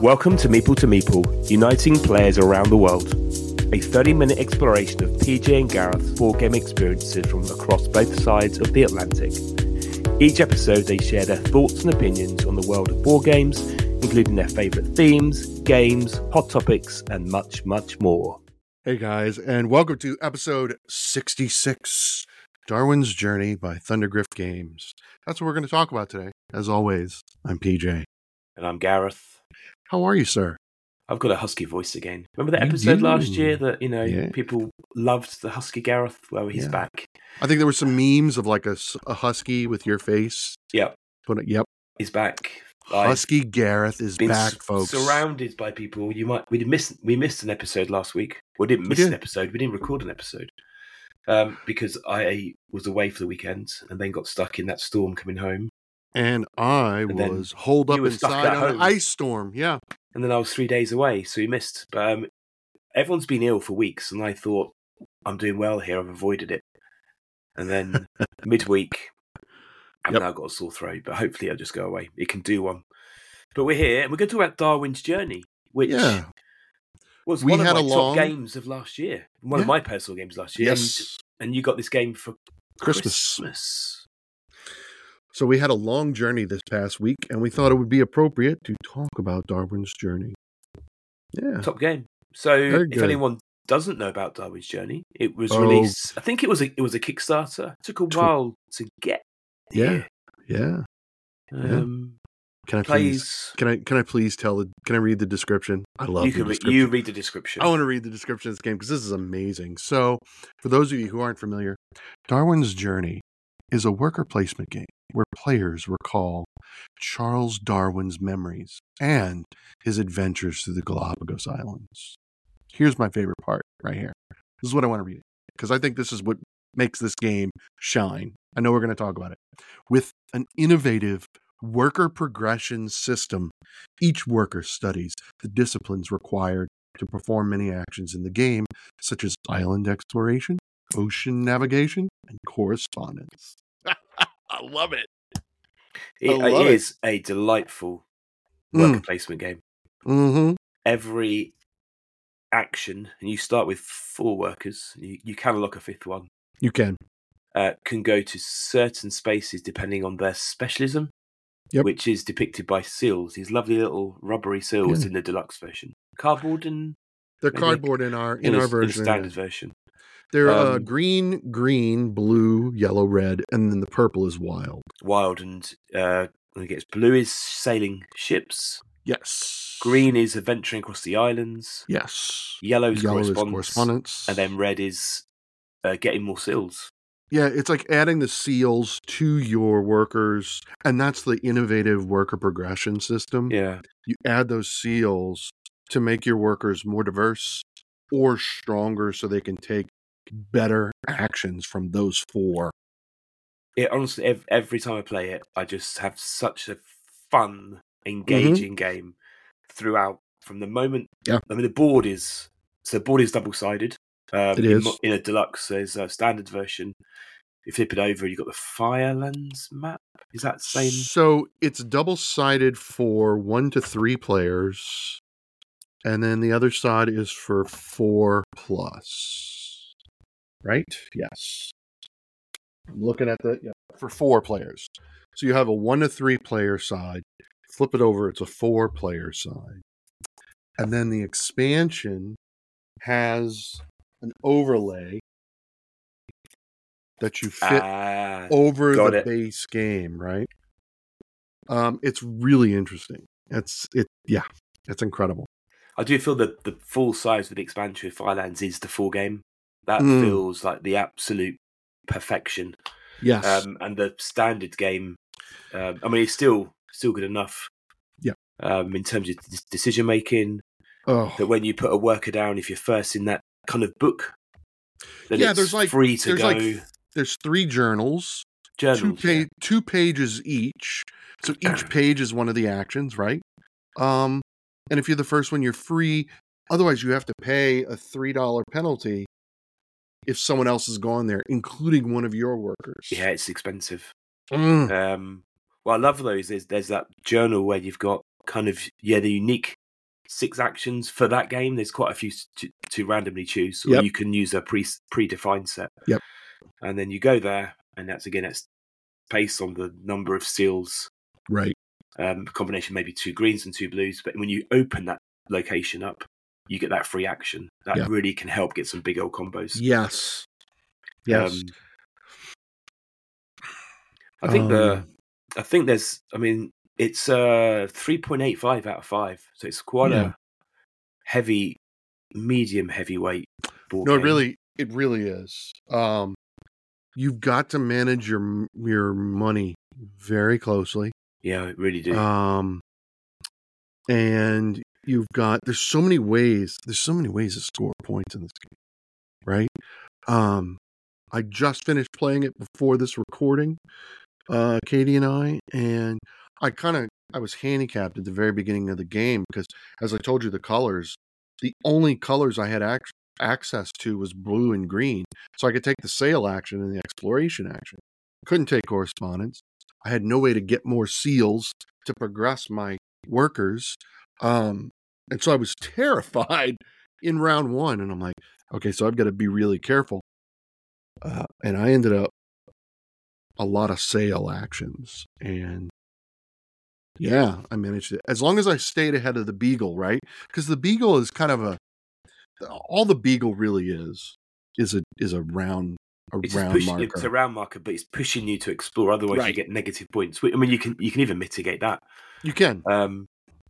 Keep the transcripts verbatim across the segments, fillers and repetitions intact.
Welcome to Meeple to Meeple, uniting players around the world. A thirty-minute exploration of P J and Gareth's board game experiences from across both sides of the Atlantic. Each episode they share their thoughts and opinions on the world of board games, including their favourite themes, games, hot topics, and much, much more. Hey guys, and welcome to episode sixty-six, Darwin's Journey by Thundergriff Games. That's what we're going to talk about today. As always, I'm P J. And I'm Gareth. How are you, sir? I've got a husky voice again. Remember that You episode do. last year that, you know, Yeah. people loved the husky Gareth? Well, he's Yeah. back. I think there were some memes of like a, s- a husky with your face. Yep, Put it, yep. he's back. I've Husky Gareth is been back, s- folks. surrounded by people. You might we did miss we missed an episode last week. We didn't We miss did. an episode. We didn't record an episode um, because I was away for the weekend and then got stuck in that storm coming home. And I And then was holed up you were stuck inside at on home. an ice storm. Yeah. And then I was three days away, so we missed. But um, everyone's been ill for weeks, and I thought I'm doing well here. I've avoided it. And then midweek, I've Yep. now got a sore throat, but hopefully I'll just go away. It can do one. But we're here, and we're going to talk about Darwin's Journey, which Yeah. was We one of had my a long- top games of last year. One of Yeah. my personal games last year. Yes. And, and you got this game for Christmas. Christmas. So we had a long journey this past week, and we thought it would be appropriate to talk about Darwin's Journey. Yeah. Top game. So Very if good. anyone doesn't know about Darwin's Journey, it was Oh. released. I think it was a it was a Kickstarter. It took a Tw- while to get Yeah. here. Yeah. Um, Can I please? plays. Can I? Can I please tell? The, can I read the description? I love You the can re- description. you read the description. I want to read the description of this game because this is amazing. So, for those of you who aren't familiar, Darwin's Journey is a worker placement game where players recall Charles Darwin's memories and his adventures through the Galapagos Islands. Here's my favorite part right here. This is what I want to read because I think this is what makes this game shine. I know we're going to talk about it. With an innovative worker progression system, each worker studies the disciplines required to perform many actions in the game, such as island exploration, ocean navigation, and correspondence. I love it. it, I love it it. is a delightful Mm. worker placement game. Mm-hmm. Every action, and you start with four workers. You, you can unlock a fifth one. You can. Uh, can go to certain spaces depending on their specialism, Yep. which is depicted by seals. These lovely little rubbery seals Yeah. in the deluxe version. Cardboard and They're Maybe cardboard in our in, in, our a, in a version. standard version. They're uh, Um, green, green, blue, yellow, red, and then the purple is wild. Wild and uh, I guess blue is sailing ships. Yes. Green is adventuring across the islands. Yes. Yellow is Yellow is correspondence. correspondence. And then red is uh, getting more seals. Yeah, it's like adding the seals to your workers, and that's the innovative worker progression system. Yeah. You add those seals to make your workers more diverse or stronger so they can take better actions from those four. It honestly, ev- every time I play it, I just have such a fun, engaging game throughout. From the moment, Yeah. I mean, the board is so the board is double sided. Um, It in, is. mo- in a deluxe. There's a standard version. You flip it over, you got the Firelands map. Is that the same? So it's double sided for one to three players, and then the other side is for four plus. Right? Yes. I'm looking at the yeah, for four players. So you have a one to three player side. Flip it over, it's a four player side. And then the expansion has an overlay that you fit Ah, over got the it. base game, right? Um, it's really interesting. It's it, yeah, it's incredible. I do feel that the full size of the expansion with Firelands is the full game. That Mm. feels like the absolute perfection. Yes, Um, and the standard game, um, I mean, it's still still good enough. Yeah. Um, in terms of decision making, oh, that when you put a worker down, if you're first in that kind of book, then Yeah, it's there's like- free to there's go. like there's three journals, two journals. pa- yeah. two pages each. So each page is one of the actions, right? Um, and if you're the first one, you're free. Otherwise, you have to pay a three dollar penalty if someone else has gone there, including one of your workers. Yeah, it's expensive. Mm. Um, what I love though is there's, there's that journal where you've got kind of yeah the unique six actions for that game. There's quite a few to, to randomly choose, or Yep. you can use a pre predefined set. Yep. And then you go there, and that's again it's based on the number of seals. Right. Um, combination maybe two greens and two blues, but when you open that location up, you get that free action. That Yep. really can help get some big old combos. Yes. Yes. Um, I think um, the I think there's I mean it's uh three point eight five out of five, so it's quite Yeah. a heavy, medium heavyweight board No, it game. really, it really is. Um, you've got to manage your your money very closely. Yeah, it really do. Um, and you've got there's so many ways. There's so many ways to score points in this game, right? Um, I just finished playing it before this recording, uh, Katie and I, and I kind of I was handicapped at the very beginning of the game because, as I told you, the colors, the only colors I had ac- access to was blue and green, so I could take the sail action and the exploration action. Couldn't take correspondence. I had no way to get more seals to progress my workers, um, and so I was terrified in round one. And I'm like, okay, so I've got to be really careful. Uh, and I ended up a lot of sail actions, and yeah, I managed it as long as I stayed ahead of the beagle, right? Because the beagle is kind of a all the beagle really is is a is a round a It's round pushing, marker. it's a round marker, but it's pushing you to explore. Otherwise, Right. you get negative points. I mean, you can you can even mitigate that. You can. Um,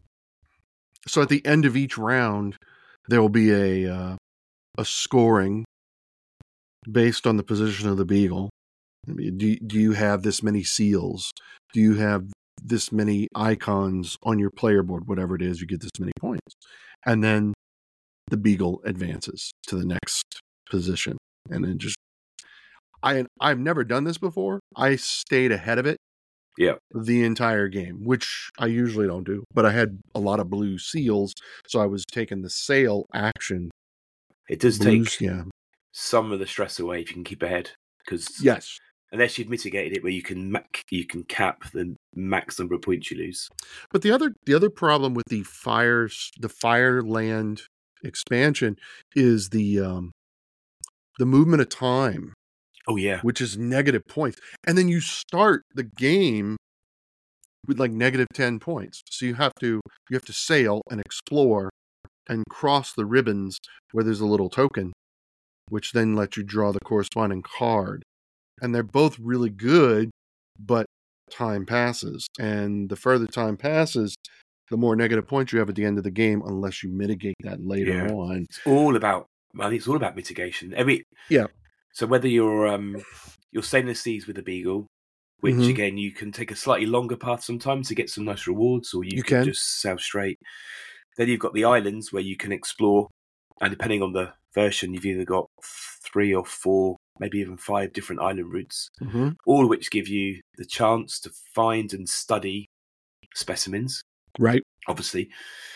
So at the end of each round, there will be a uh, a scoring based on the position of the beagle. Do do you have this many seals? Do you have this many icons on your player board? Whatever it is, you get this many points, and then the beagle advances to the next position, and then just I I've never done this before. I stayed ahead of it, yeah, the entire game, which I usually don't do. But I had a lot of blue seals, so I was taking the sail action. it does Blues, take yeah, some of the stress away if you can keep ahead, because yes. unless you've mitigated it, where you can mac- you can cap the max number of points you lose. But the other the other problem with the fires the Fireland expansion is the um, the movement of time, Oh yeah, which is negative points, and then you start the game with like negative ten points. So you have to you have to sail and explore and cross the ribbons where there's a little token, which then lets you draw the corresponding card. And they're both really good, but time passes. And the further time passes, the more negative points you have at the end of the game, unless you mitigate that later Yeah. on. it's all about. I think it's all about mitigation. Every Yeah. So whether you're um you're sailing the seas with a beagle, which Mhm. again you can take a slightly longer path sometimes to get some nice rewards, or you, You can, can. just sail straight. Then you've got the islands where you can explore, and depending on the version, you've either got three or four, maybe even five different island routes, Mm-hmm. all of which give you the chance to find and study specimens. Right. Obviously,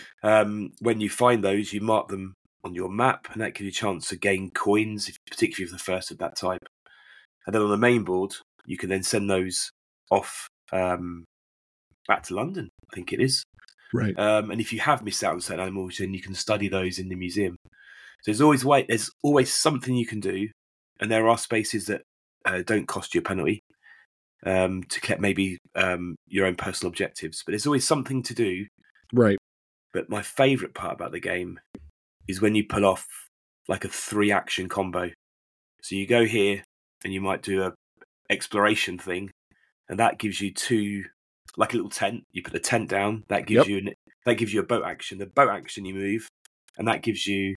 um, when you find those, you mark them on your map, and that gives you a chance to gain coins, if, particularly if you're the first of that type. And then on the main board, you can then send those off um, back to London, I think it is. Right. Um, and if you have missed out on certain animals, then you can study those in the museum. So there's always way, there's always something you can do, and there are spaces that uh, don't cost you a penalty um, to get maybe um, your own personal objectives. But there's always something to do. Right. But my favourite part about the game is when you pull off like a three action combo. So you go here and you might do a exploration thing, and that gives you two, like a little tent. You put the tent down, that gives Yep. you an, that gives you a boat action. The boat action you move, and that gives you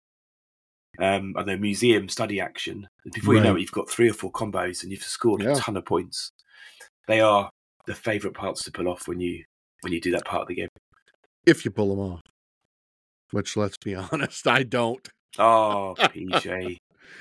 um, I don't know, museum study action. And before you know Right. it, you've got three or four combos, and you've scored Yeah. a ton of points. They are the favourite parts to pull off when you when you do that part of the game. If you pull them off. Which, let's be honest, I don't. Oh, P J.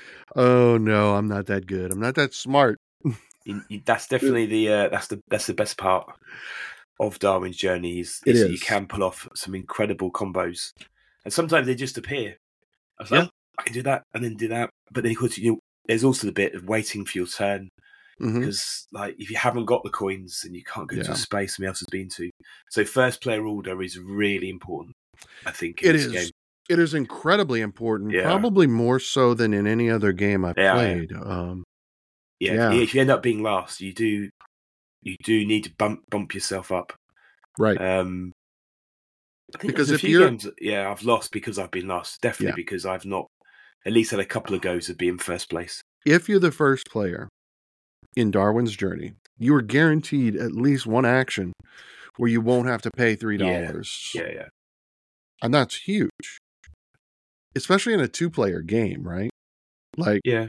Oh no, I'm not that good. I'm not that smart. You- you- that's definitely the uh, that's the that's the best part of Darwin's journey is, It is that you is. can pull off some incredible combos, and sometimes they just appear. I was like, Yeah. "Oh, I can do that and then do that, but then of course you know, there's also the bit of waiting for your turn, Mhm. because like if you haven't got the coins, then you can't go to Yeah. a space somebody else has been to. So first player order is really important. I think in It this is. game. It is incredibly important, Yeah. probably more so than in any other game I've Yeah, played. Um, yeah, yeah. If, if you end up being last, you do you do need to bump bump yourself up. Right. Um, I think Because there's a if few you're- games, yeah, I've lost because I've been last. Definitely Yeah. because I've not at least had a couple of goes of being first place. If you're the first player in Darwin's Journey, you are guaranteed at least one action where you won't have to pay three dollars. Yeah, yeah. And that's huge. Especially in a two-player game, right? Like, Yeah.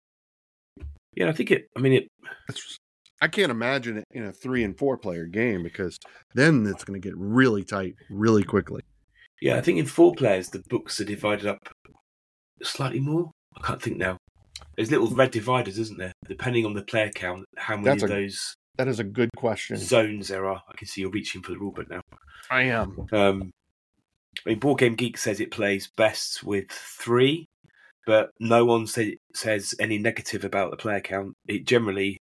Yeah, I think it, I mean, it, it's, I can't imagine it in a three and four player game because then it's going to get really tight really quickly. yeah, I think in four players, the books are divided up slightly more. I can't think now. There's little red dividers, isn't there? Depending on the player count, how many That's of a- those That is a good question. zones there are. I can see you're reaching for the rulebook now. I am. Um, I mean, Board Game Geek says it plays best with three, but no one say, says any negative about the player count. It generally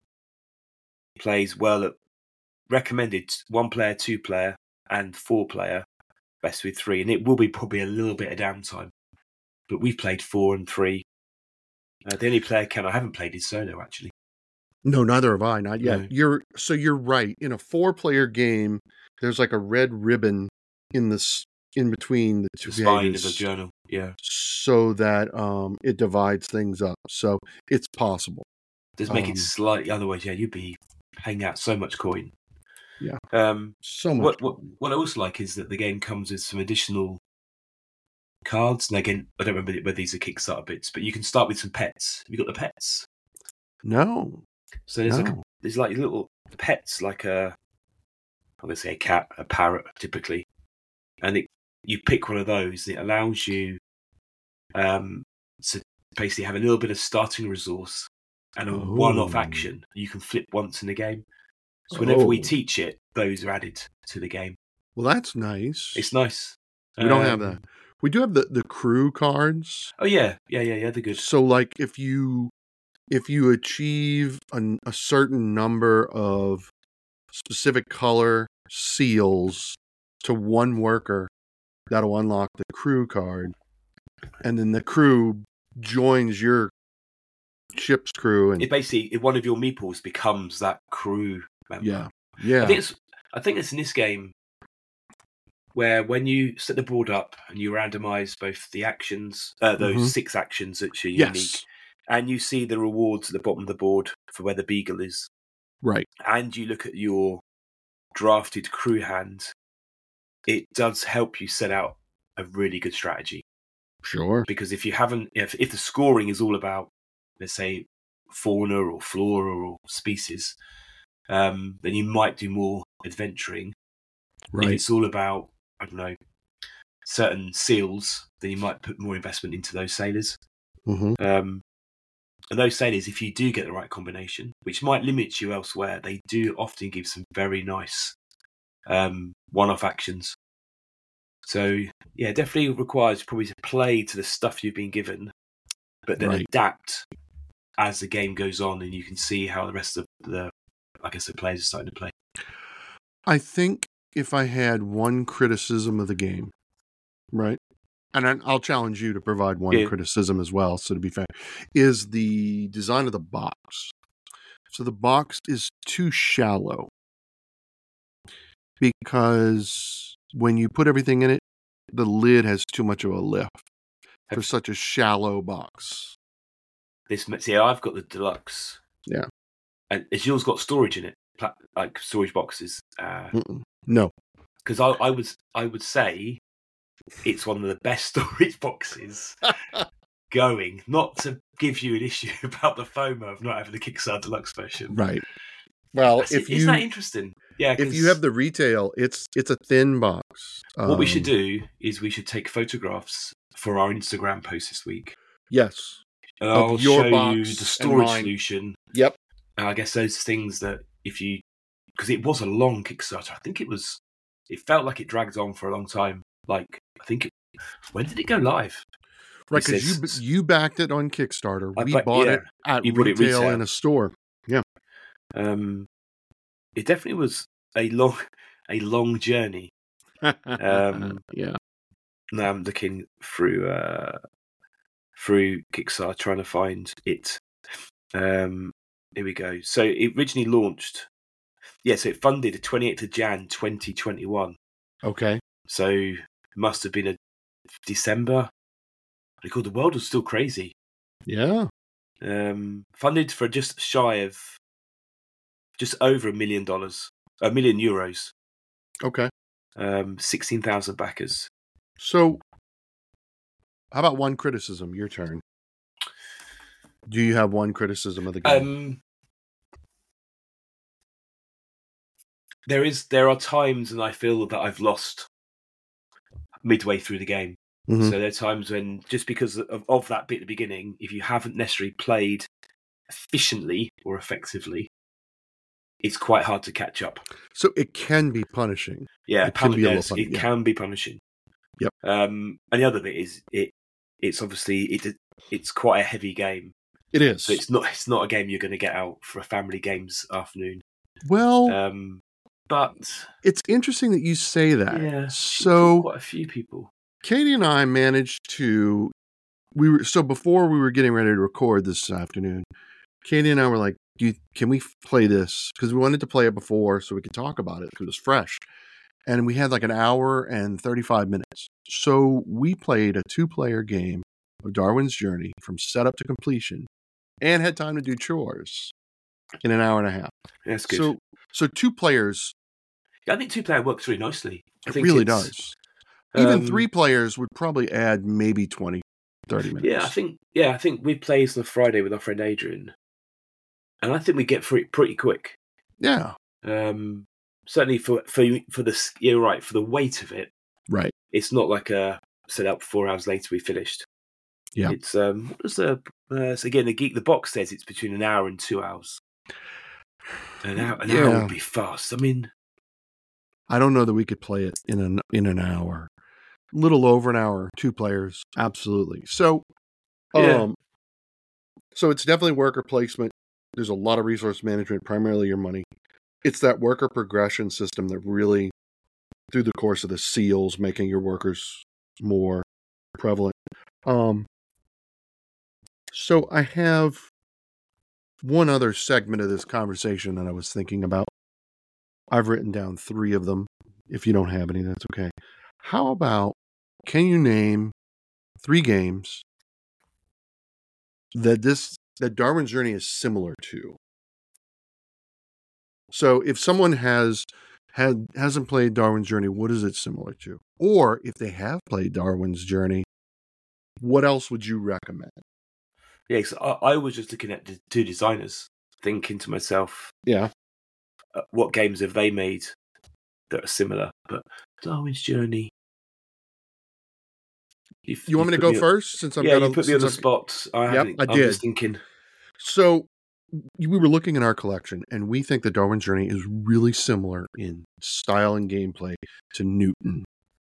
plays well at recommended one player, two player, and four player, best with three, and it will be probably a little bit of downtime. But we've played four and three. Uh, the only player count I haven't played is solo, actually. No, neither have I. Not yet. No. You're so you're right. In a four-player game, there's like a red ribbon in this in between the two The spine of pages, the journal, yeah. so that um, it divides things up. So it's possible. Does make Um, it slightly otherwise. Yeah, you'd be paying out so much coin. Yeah. Um, So much. what what what I also like is that the game comes with some additional cards. And again, I don't remember whether these are Kickstarter bits, but you can start with some pets. Have you got the pets? No. So there's no. like a, there's like little pets, like a I'm gonna say a cat, a parrot, typically, and it, you pick one of those. And it allows you um, to basically have a little bit of starting resource and a Oh. one-off action you can flip once in the game. So whenever we Oh. teach it, those are added to the game. Well, that's nice. It's nice. We don't have Um, that. We do have the, the crew cards. Oh yeah, yeah, yeah, yeah. They're good. So, like, if you if you achieve an, a certain number of specific color seals to one worker, that'll unlock the crew card, and then the crew joins your ship's crew. And It basically, if one of your meeples becomes that crew member. yeah, yeah, I think it's. I think it's in this game where when you set the board up and you randomize both the actions, uh, those Mhm. six actions that are yes, unique, and you see the rewards at the bottom of the board for where the beagle is, right, and you look at your drafted crew hand, it does help you set out a really good strategy. sure, Because if you haven't, if, if the scoring is all about, let's say, fauna or flora or species, um, then you might do more adventuring. If right, it's all about, I don't know, certain seals, then you might put more investment into those sailors. hmm Um, and those sailors, if you do get the right combination, which might limit you elsewhere, they do often give some very nice um, one-off actions. So, yeah, definitely requires probably to play to the stuff you've been given, but then Right. adapt as the game goes on, and you can see how the rest of the, I guess, the players are starting to play. I think if I had one criticism of the game, right, and I- I'll challenge you to provide one Yeah. criticism as well, so to be fair, is the design of the box. So the box is too shallow because when you put everything in it, the lid has too much of a lift for such a shallow box. This, see, I've got the deluxe. Yeah. And has yours got storage in it, Pla- like storage boxes? Uh, Mm-mm. No. Because I, I would, I would say it's one of the best storage boxes going. Not to give you an issue about the FOMO of not having the Kickstarter deluxe version. Right. Well, That's- if isn't you that interesting? Yeah. if you have the retail, it's it's a thin box. what we should Um, do is we should take photographs for our Instagram post this week. Yes. And Of I'll your show box you the and storage mine. solution. Yep. And I guess those things that if you, because it was a long Kickstarter. I think it was. It felt like it dragged on for a long time. Like I think, it, when did it go live? Right, It because you says- you backed it on Kickstarter. I We back- bought yeah, it at you bought it retail, retail. in a store. Um, it definitely was a long, a long journey. Um, yeah. now I'm looking through uh, through Kickstarter trying to find it. Um, here we go. So it originally launched. Yeah, so it funded the twenty-eighth of January twenty twenty-one. Okay. So it must have been a December. Because the world was still crazy. Yeah. Um, funded for just shy of, just over a million dollars, a million euros. Okay. Um, sixteen thousand backers. So, how about one criticism? Your turn. Do you have one criticism of the game? Um, there is, there are times when I feel that I've lost midway through the game. Mm-hmm. So there are times when, just because of, of that bit at the beginning, if you haven't necessarily played efficiently or effectively, it's quite hard to catch up. So it can be punishing. Yeah, it can be, a little little it yeah. can be punishing. Yep. Um, and the other bit is it. It's obviously it. It's quite a heavy game. It is. So it's not. It's not a game you're going to get out for a family games afternoon. Well, um, but it's interesting that you say that. Yeah. So quite a few people. Katie and I managed to. We were so before we were getting ready to record this afternoon. Katie and I were like, Do you, "Can we play this?" Because we wanted to play it before so we could talk about it because it was fresh. And we had like an hour and thirty-five minutes. So we played a two-player game of Darwin's Journey from setup to completion, and had time to do chores in an hour and a half. That's good. So, so two players. I think two player works really nicely. I It think really does. Um, Even three players would probably add maybe twenty, thirty minutes. Yeah, I think. Yeah, I think we played on Friday with our friend Adrian, and I think we get through it pretty quick. Yeah. Um, certainly for for for the you're right for the weight of it. Right. It's not like a set up four hours later we finished. Yeah. It's um. What was the uh, so again the geek the box says it's between an hour and two hours. An hour, an Yeah. hour would be fast. I mean, I don't know that we could play it in an in an hour. A little over an hour, two players, absolutely. So, um, Yeah. so it's definitely worker placement. There's a lot of resource management, primarily your money. It's that worker progression system that really, through the course of the seals, making your workers more prevalent. Um, so I have one other segment of this conversation that I was thinking about. I've written down three of them. If you don't have any, that's okay. How about, can you name three games that this that Darwin's Journey is similar to? So if someone has had hasn't played Darwin's Journey, what is it similar to? Or if they have played Darwin's Journey, what else would you recommend? Yeah, cause I, I was just looking at the two designers, thinking to myself, Yeah. uh, what games have they made that are similar? But Darwin's Journey. You've, You want me to put go on- first? Since I'm Yeah, gonna, you put me on since the I've- spot. I Yep, haven't. I I'm did. just thinking. So we were looking in our collection, and we think that Darwin's Journey is really similar in style and gameplay to Newton.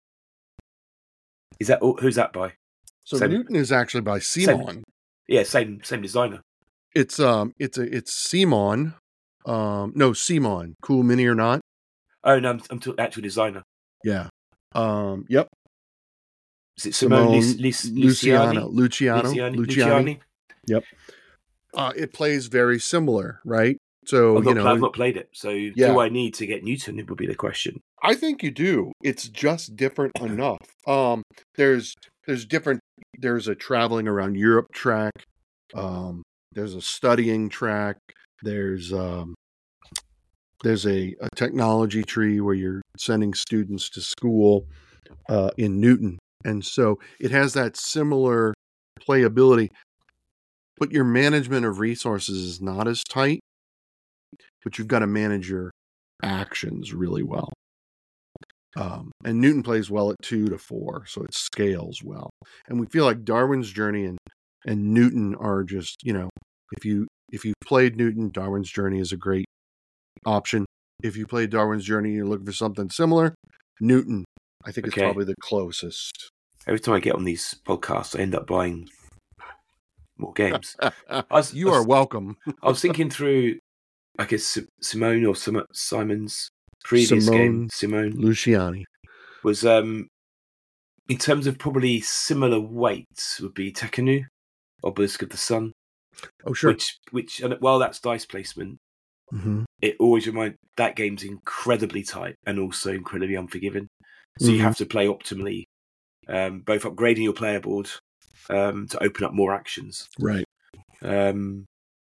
Is that who's that by? So Same- Newton is actually by Simon. Yeah, same same designer. It's um, it's a it's Simon, um, no Simon, Cool Mini or Not. Oh no, I'm, I'm talking actual designer. Yeah. Um. Yep. Is it Simone Simone Lic- Lic- Luciano. Luciani? Luciano. Luciani? Luciani. Luciani? Yep. Uh, it plays very similar, right? So I've you not, know, pla- I've not played it. So Yeah. do I need to get Newton? It would be the question. I think you do. It's just different enough. Um, there's there's different. There's a traveling around Europe track. Um, there's a studying track. There's um, there's a, a technology tree where you're sending students to school uh, in Newton, and so it has that similar playability. But your management of resources is not as tight. But you've got to manage your actions really well. Um, and Newton plays well at two to four, so it scales well. And we feel like Darwin's Journey and, and Newton are just, you know, if you if you played Newton, Darwin's Journey is a great option. If you played Darwin's Journey and you're looking for something similar, Newton, I think, Okay. is probably the closest. Every time I get on these podcasts, I end up buying more games. I was, You I are was, welcome. I was thinking through, I guess Si- Simone or Sim- Simon's previous Simone game. Simone Luciani. was um in terms of probably similar weights, would be Tekhenu, Obelisk of the Sun. Oh, sure. Which, which, and while that's dice placement, mm-hmm. it always reminds that game's incredibly tight and also incredibly unforgiving. So Mm-hmm. you have to play optimally, um, both upgrading your player board um, to open up more actions. Right. Um,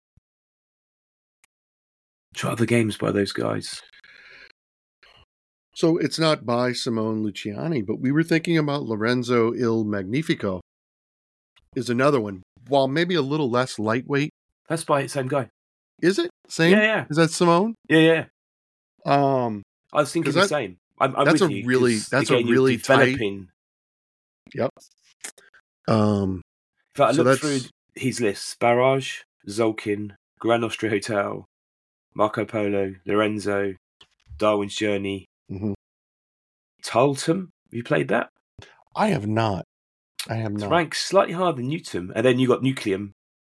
try other games by those guys. So it's not by Simone Luciani, but we were thinking about Lorenzo Il Magnifico is another one. While maybe a little less lightweight. That's by the same guy. Is it? Same? Yeah, yeah. Is that Simone? Yeah, yeah. Um, I was thinking that, the same. I'm, I'm that's with a you, really, that's a really developing. Tight. Yep. Um, if I so look through his lists, Barrage, Zolkin, Grand Austria Hotel, Marco Polo, Lorenzo, Darwin's Journey, mm-hmm. Tarleton. Have you played that? I have not. I have it's not. ranked slightly higher than Newton. And then you got Nucleum.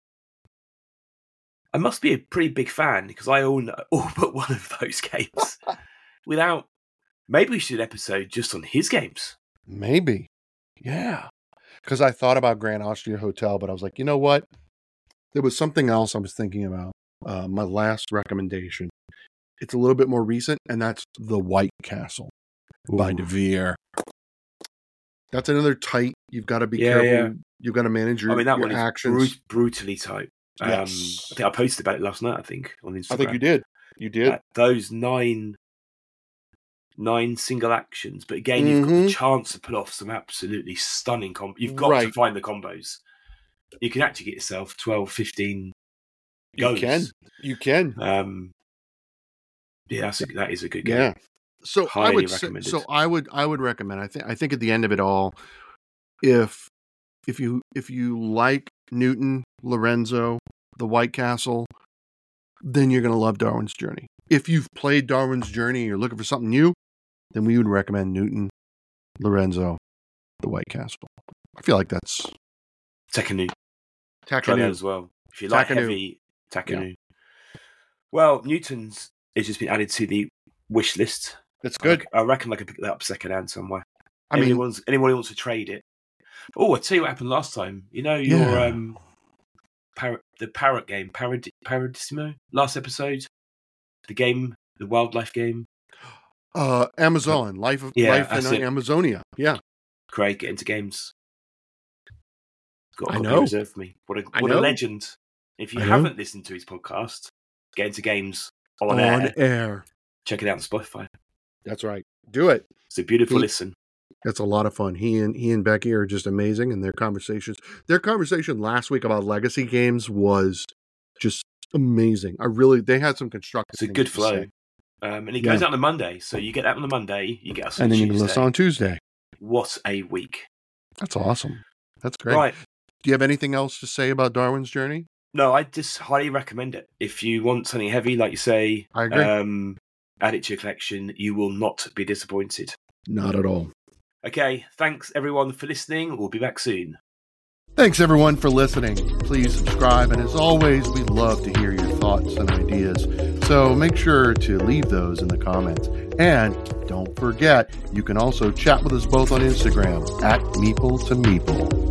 I must be a pretty big fan because I own all but one of those games. Without, maybe we should episode just on his games. Maybe. Yeah. Because I thought about Grand Austria Hotel, but I was like, you know what? There was something else I was thinking about. Uh, my last recommendation. It's a little bit more recent, and that's The White Castle Ooh. by De Vere. That's another tight. You've got to be yeah, careful. Yeah. You've got to manage your, I mean, that your one actions. Is brut- brutally tight. Um, Yes. I think I posted about it last night, I think, on Instagram. I think you did. You did. Uh, those nine nine single actions. But again, mm-hmm. you've got the chance to pull off some absolutely stunning combos. You've got right. to find the combos. You can actually get yourself twelve, fifteen goes. You can. You can. Um, yeah, that's a, that is a good game. Yeah. So Highly I would recommended. so I would I would recommend. I think I think at the end of it all, if if you if you like Newton, Lorenzo, The White Castle, then you're going to love Darwin's Journey. If you've played Darwin's Journey and you're looking for something new, then we would recommend Newton, Lorenzo, The White Castle. I feel like that's Tekhenu. Tekhenu. Try that as well. If you like Tekhenu. heavy, Tekhenu. Yeah. Well, Newton's has just been added to the wish list. That's good. I, I reckon I could pick that up second hand somewhere. I anyone mean, anyone who wants to trade it. Oh, I tell you what happened last time. You know your yeah. um, parrot, the parrot game, Parad- Paradissimo. Last episode, the game, the wildlife game. Uh, Amazon, life of yeah, life in it. Amazonia. Yeah, Craig, get into games. Got, I got know. Reserved for me. What a I what know. a legend! If you I haven't know. listened to his podcast, get into games on, on air. air. Check it out on Spotify. That's right. Do it. It's a beautiful he, listen. That's a lot of fun. He and he and Becky are just amazing, and their conversations. Their conversation last week about legacy games was just amazing. I really they had some constructive. It's a good flow. Um, and it goes yeah. out on a Monday, so you get that on the Monday, you get us on and then Tuesday. you can listen on Tuesday. What a week! That's awesome. That's great. Right. Do you have anything else to say about Darwin's Journey? No, I just highly recommend it. If you want something heavy, like you say, I agree. Um, add it to your collection. You will not be disappointed. Not at all. Okay, thanks everyone for listening. We'll be back soon. Thanks everyone for listening. Please subscribe, and as always, we love to hear your thoughts and ideas. So make sure to leave those in the comments. And don't forget, you can also chat with us both on Instagram at Meeple to Meeple.